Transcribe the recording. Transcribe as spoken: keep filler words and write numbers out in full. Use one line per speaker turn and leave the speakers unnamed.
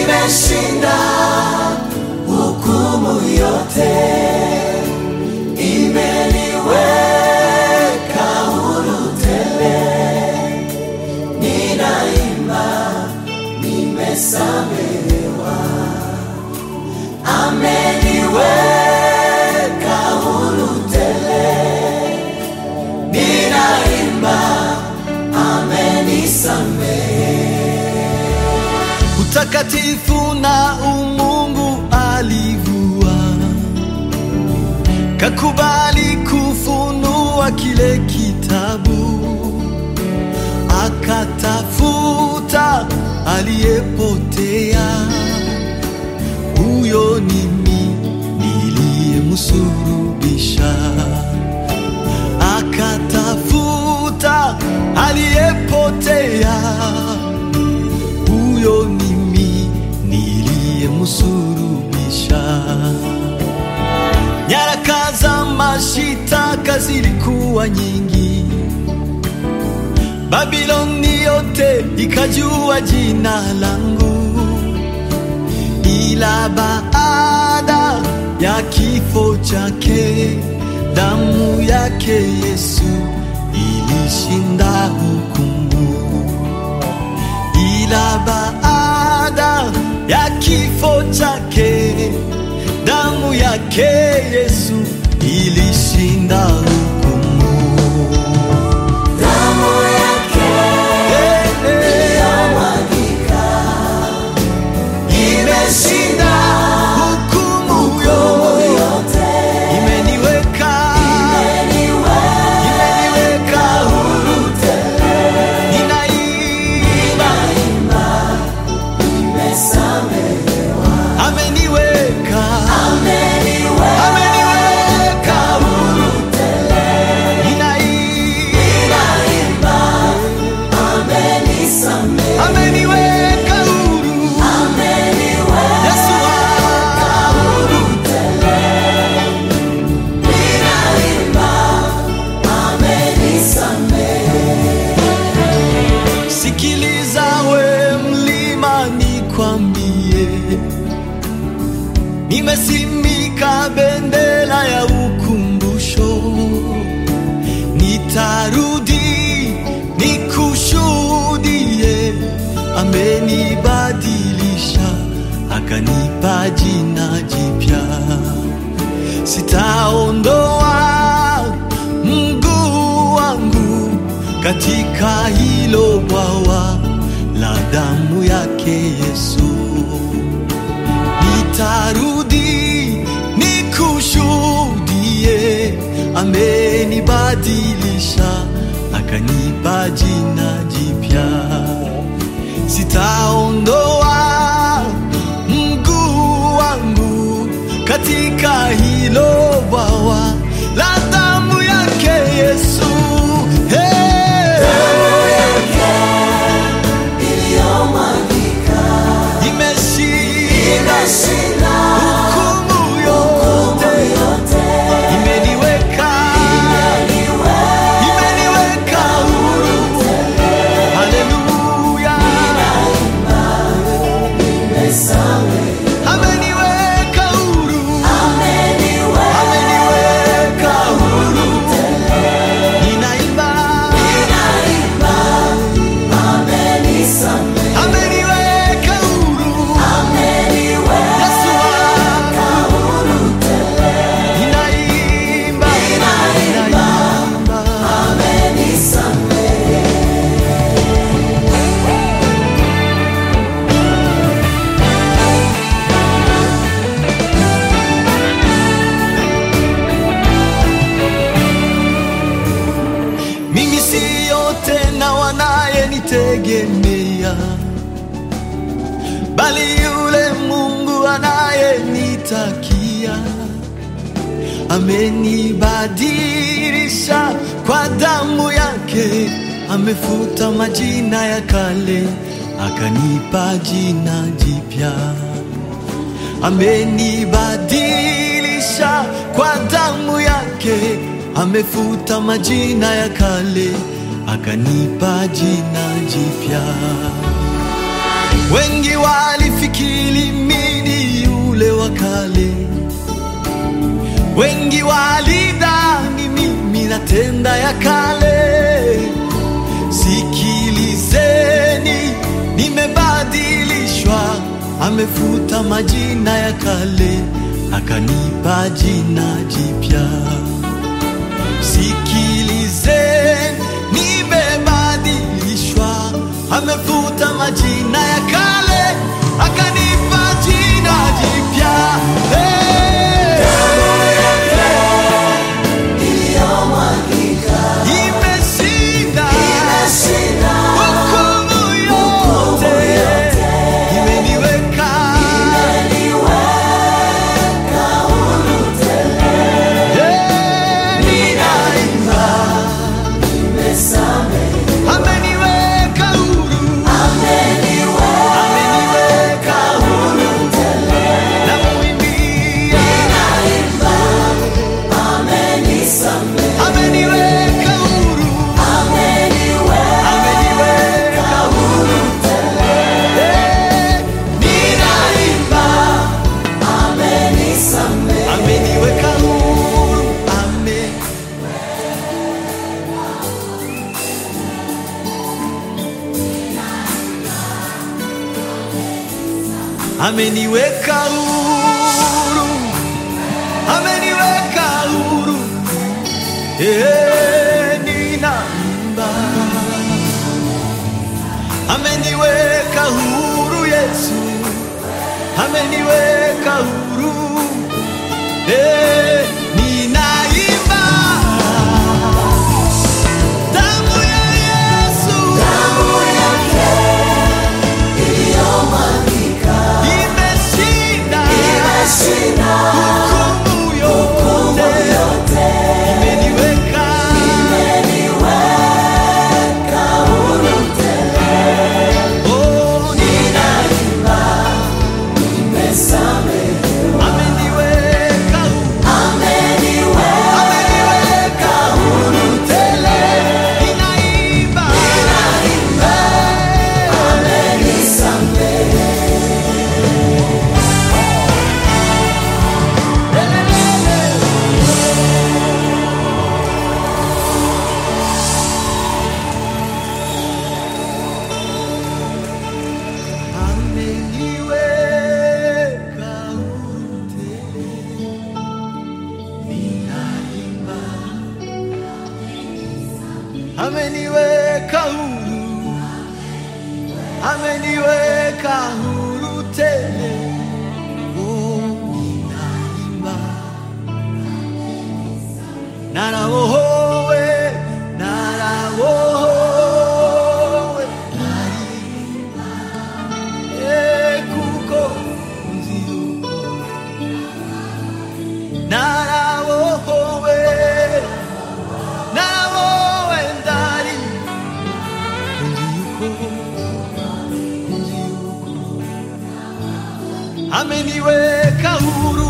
Nimeshinda hukumu yote, imeniweka huru tele. Ninaimba nimesamehewa, ameniweka huru tele. Ninaimba amenisamehe.
Utakatifu na umungu alivua, kakubali kufunua kile kitabu, akatafuta aliyepotea. Huyo ni mimi niliyemsulubisha, akatafuta aliyepotea. Huyo ni mimi niliyemsulubisha. Nyaraka za mashitaka zilikuwa nyingi, Babiloni yote ikajua jina langu. Ila baada ya kifo chake, damu yake Yesu ilishinda hukumu. Ila baada ya kifo chake, damu yake Yesu ilishinda hukumu.
Damu yake iliyomwagika imeshinda hukumu yote, imeniweka imeniweka huru tele. Ninaimba nimesamehewa, ameniweka ameniweka huru tele. Ninaimba amenisamehe, ameniweka huru, Yesu huru tele. Ninaimba amenisamehe.
Sikiliza we mlima nikwambie, nimesimika bendera ya ukumbusho. Nitarudi nikushuhudie, amenibadilisha akanipa jina jipya. Sitaondoa mguu wangu katika hilo bwawa la damu yake Yesu. Nitarudi nikushuhudie, amenibadilisha akanipa jina jipya. Sitaondoa mguu wangu katika hilo bwawa la damu yake Yesu. Hey!
Damu yake iliyomwagika imeshinda hukumu yote, imeniweka imeniweka huru. Haleluya, ameniweka huru, ameniweka huru. Ninaimba ameniweka huru, Yesu huru tele. Ninaimba ninaimba amenisamehe. Mimi siyo tena wanayenitegemea, bali yule Mungu anayenitakia. Amenibadilisha kwa damu yake, amefuta majina ya kale akanipa jina jipya. Amenibadilisha kwa damu yake, amefuta majina ya kale akanipa jina jipya.
Wengi walifikiri mimi yule wa kale, wengi walidhani mimi natenda ya kale. Sikilizeni, nimebadilishwa, amefuta majina ya kale, akanipa jina jipya. Sikilizeni, nimebadilishwa, amefuta majina ya kale, akanipa jina jipya. Hey! Ameniweka huru, ameniweka huru, eh, ninaimba. Ameniweka huru Yesu, ameniweka huru, eh, ninaimba. Damu ya Yesu, damu yake iliyomwagika hukumu yote, imeniweka huru tele. Oh, ninaimba, nimesamehewa. Ameniweka huru, ameniweka huru tele. Ninaimba, amenisamehe. Ameniweka huru, ameniweka huru tele. Oh, ninaimba. Narawohowe, narawohowe, narimba. Eh, kuko nziuko. Narawohowe, narawohowe, ndari. Ameniweka huru.